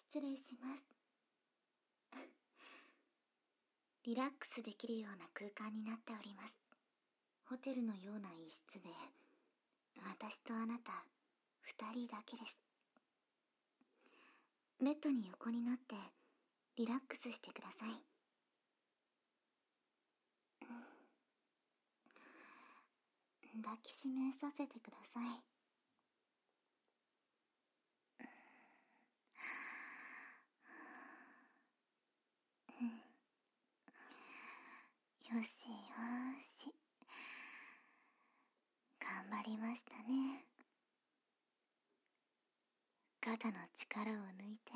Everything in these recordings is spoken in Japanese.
失礼します。リラックスできるような空間になっております。ホテルのような一室で、私とあなた、2人だけです。ベッドに横になってリラックスしてください。抱きしめさせてください。よしよし。頑張りましたね。肩の力を抜いて。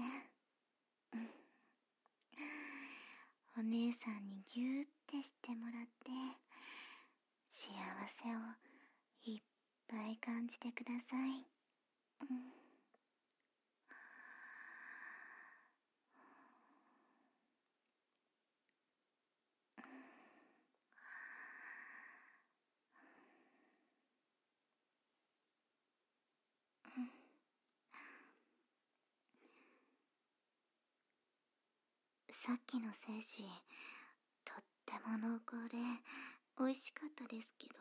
お姉さんにギューってしてもらって、幸せをいっぱい感じてください。さっきの精子、とっても濃厚で美味しかったですけど、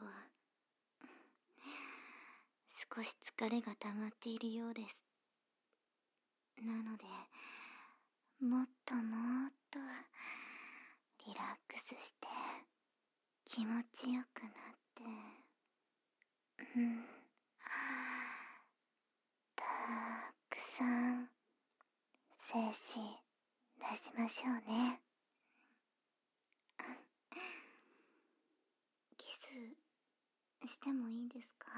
少し疲れが溜まっているようです。なので、もっともっとリラックスして気持ちよくなって、たくさん精子出しましょうね。キスしてもいいですか？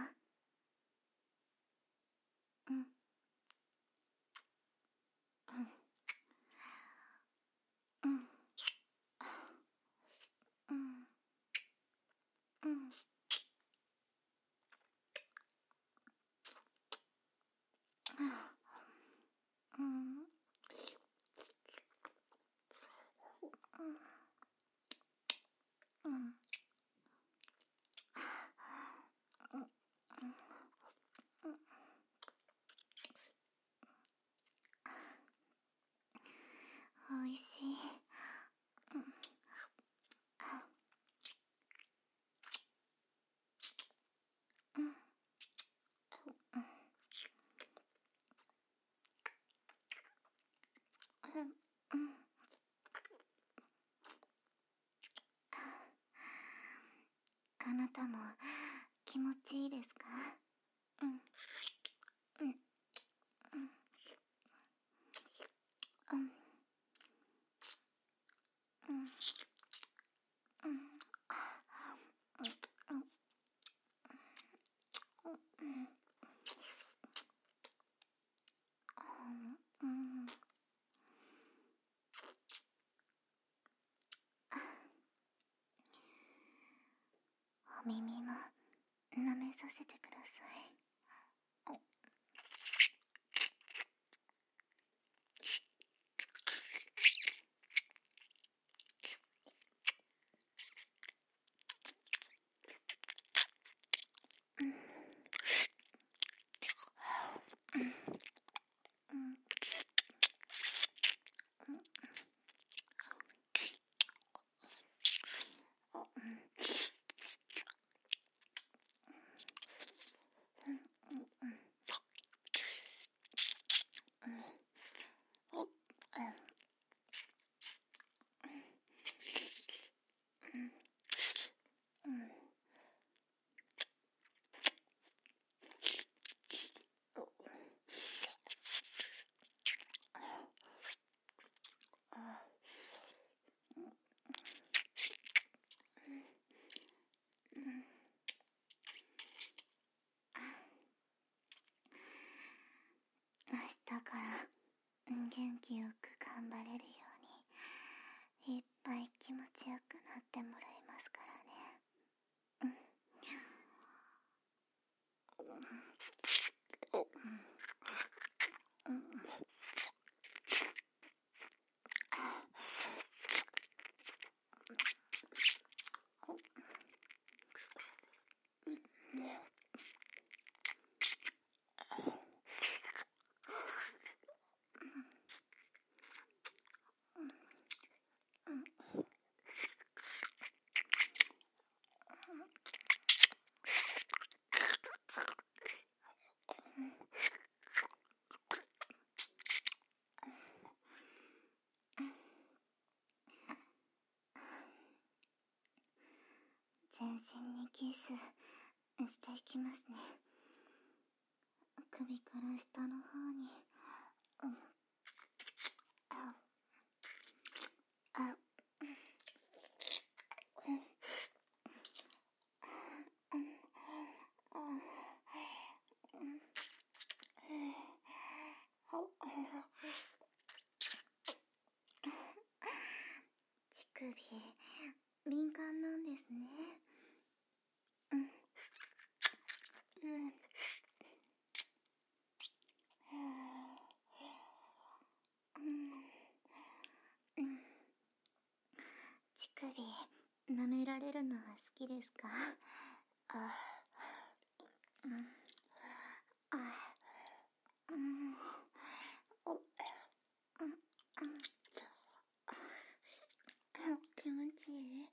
おいしい。あなたも気持ちいいですか？お耳も舐めさせてください。明日から元気よく頑張れるようにいっぱい気持ちよくなってもらいますからね。 リスしていきますね。首から下の方に。乳首敏感なんですね。乳首舐められるのは好きですか？気持ちいい？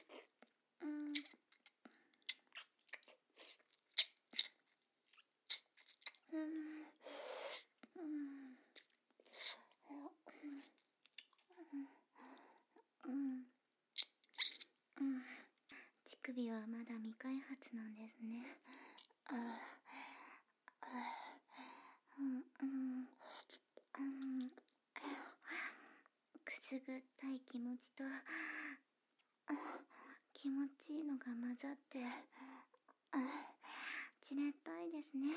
乳首はまだ未開発なんですね。くすぐったい気持ちと気持ちいいのが混ざってじれったいですね。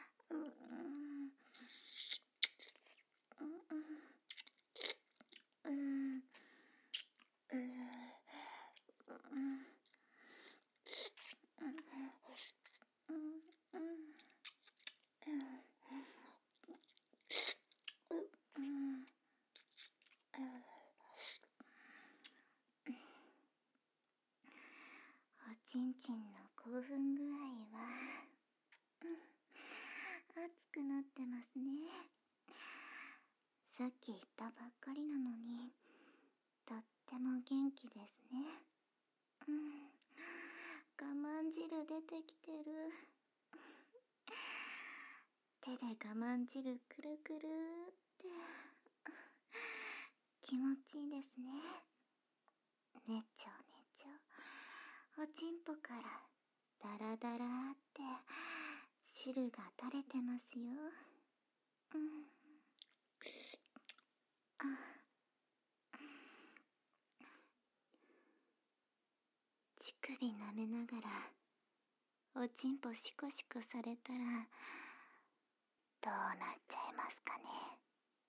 おちんちんの興奮具合は熱くなってますね。さっき言ったばっかりなのにとっても元気ですね。我慢汁出てきてる。手で我慢汁くるくるって気持ちいいですね。ねちょねちょ、おちんぽからダラダラって汁が垂れてますよ。乳首舐めながらおちんぽシコシコされたらどうなっちゃいますかね。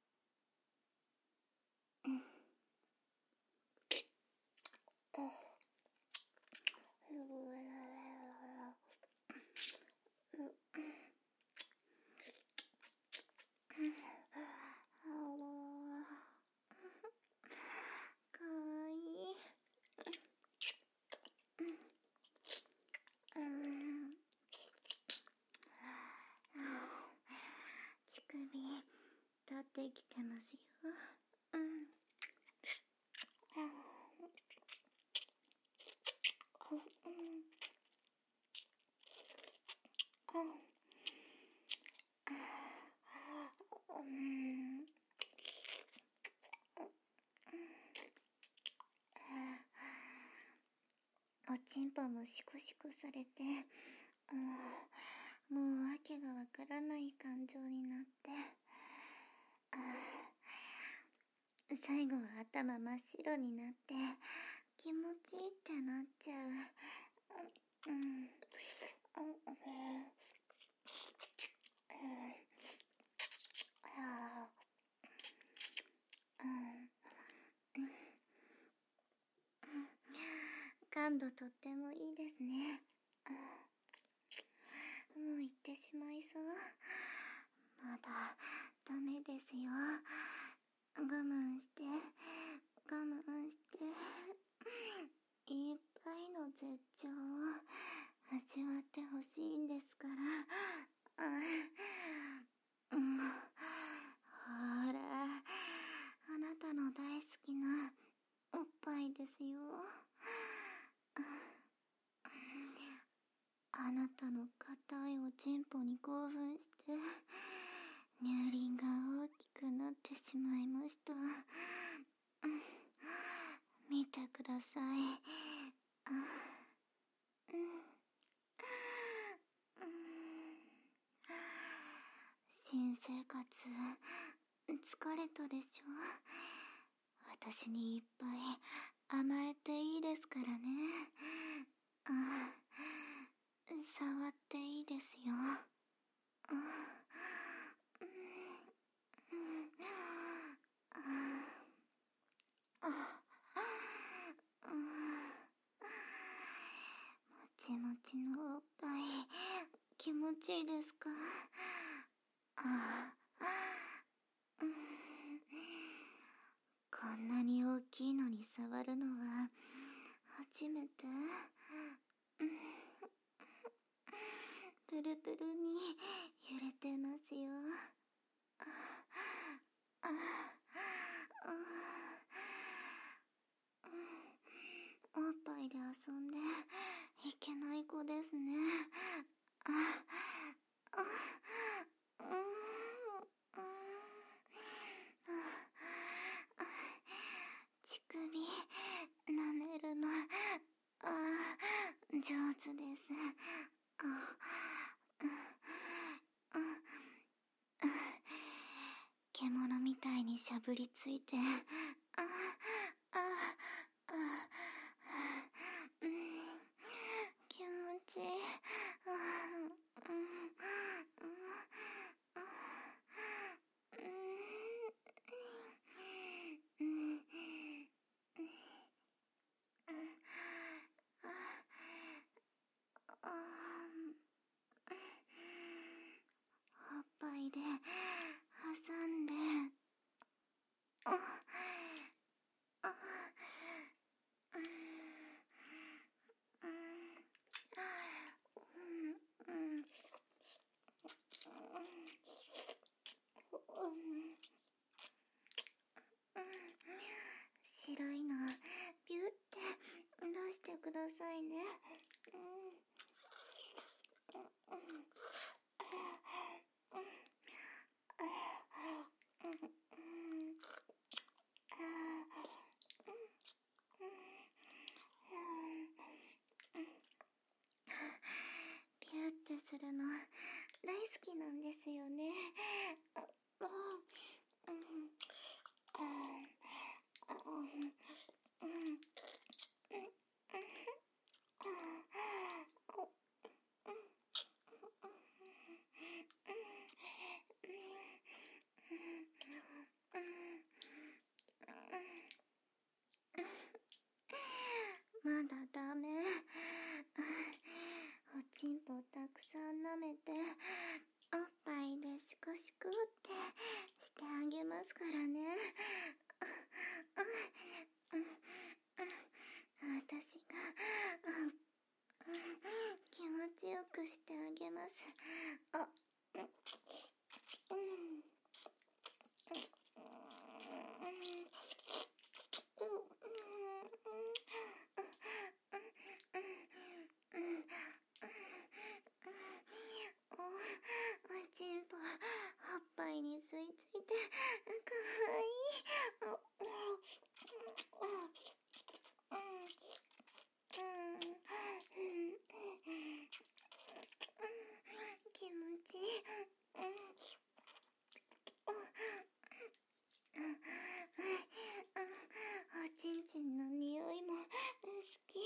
かわいい。乳首立ってきてますよ。おちんぽもシコシコされて、もうわけがわからない感情になって、最後は頭真っ白になって気持ちいいってなっちゃう。感度とってもいいですね。もう行ってしまいそう。まだダメですよ。我慢して我慢していっぱいの絶頂を味わってほしいんですから。ほら、あなたの大好きなおっぱいですよ。あなたの硬いおちんぽに興奮して乳輪が大きくなってしまいました。見てください。 生活疲れたでしょ。私にいっぱい甘えていいですからね。触っていいですよ。もちもちのおっぱい気持ちいいですか？こんなに大きいのに触るのは初めて。プルプルに揺れてますよ。おっぱいで遊んでいけない子ですね。乳首舐めるの上手です。獣みたいにしゃぶりついて気持ちいい。おっぱいで挟んで白いのビュって出してくださいね。ビュってするの大好きなんですよね。まだダメ。おちんぽたくさん舐めておっぱいでシコシコってしてあげますからね。私が気持ちよくしてあげます。おちんぽおっぱいに吸い付いてかわいい。気持ちいい。おちんちんの匂いも好き。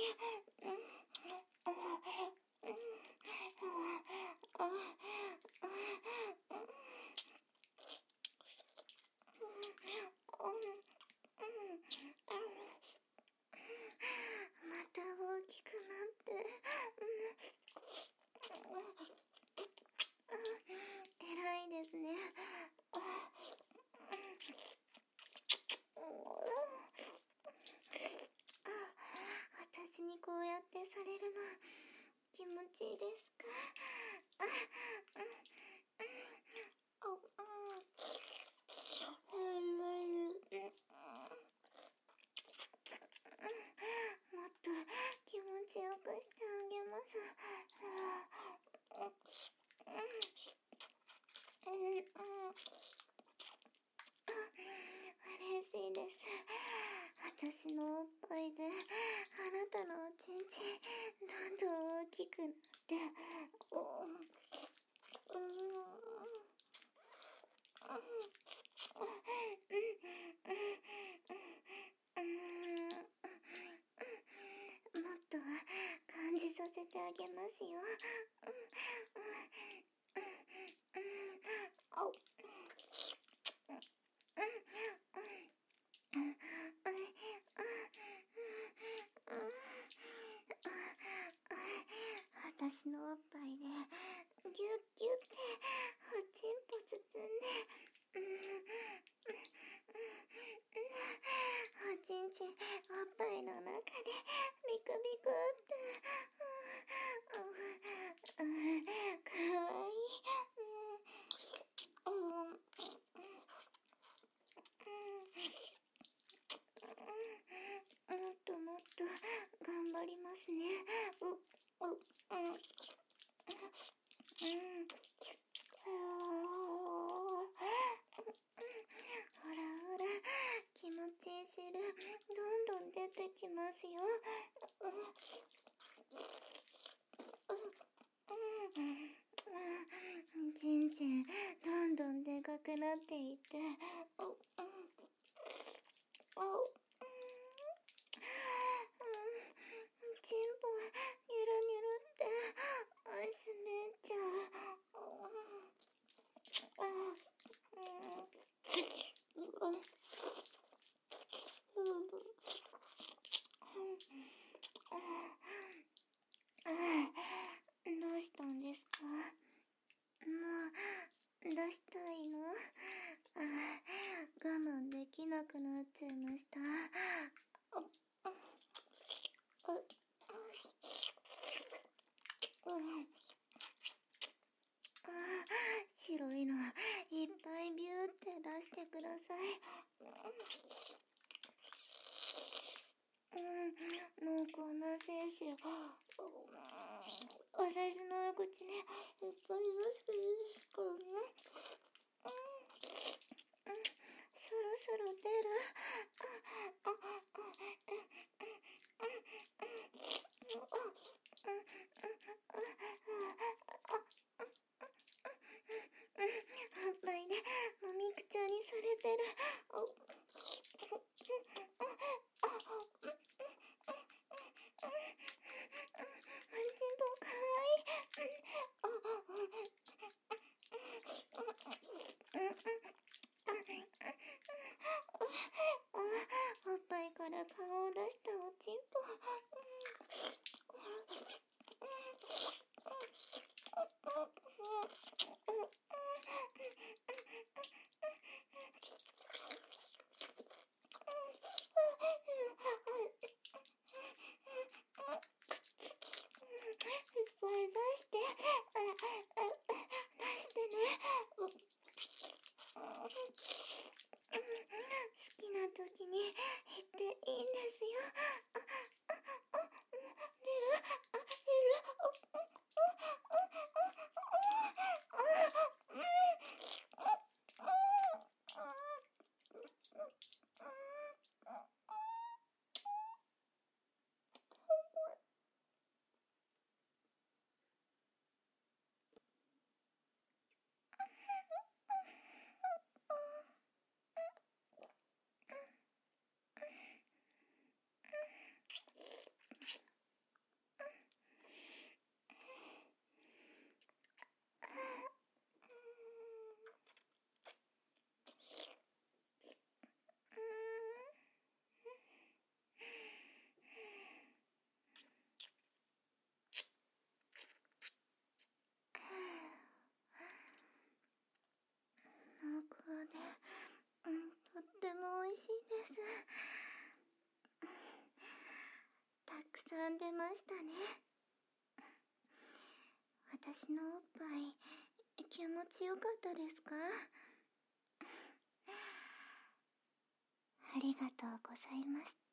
また大きくなって偉いですね。私にこうやってされるの気持ちいいですか？もっと気持ちよくしてあげます。嬉しいです。私のおっぱいであなたのおちんちんどんどん大きくなってあげますよ。あお私のおっぱいでギュッギュッておちんぽ包んで、おちんちんおっぱいの中でビクビクってかわいい。もっともっと頑張りますね。ほらほら、気持ちいい汁どんどん出てきますよ。ちんちんどんどんでかくなっていって、ちんぽゆるゆるって滑っちゃどうしたんですか？もう出したいの？我慢できなくなっちゃいました。白いのいっぱいビューって出してください。濃厚な精子私の口にいっぱい出していいですかね。そろそろ出る。おっぱいでもみくちゃにされてる。ちんぽかわいい。おっぱいから顔を出したおちんぽ。いっぱい出して、出してね。好きな時に言っていいんですよ。出る。濃厚で、とっても美味しいです。たくさん出ましたね。私のおっぱい気持ちよかったですか？ありがとうございます。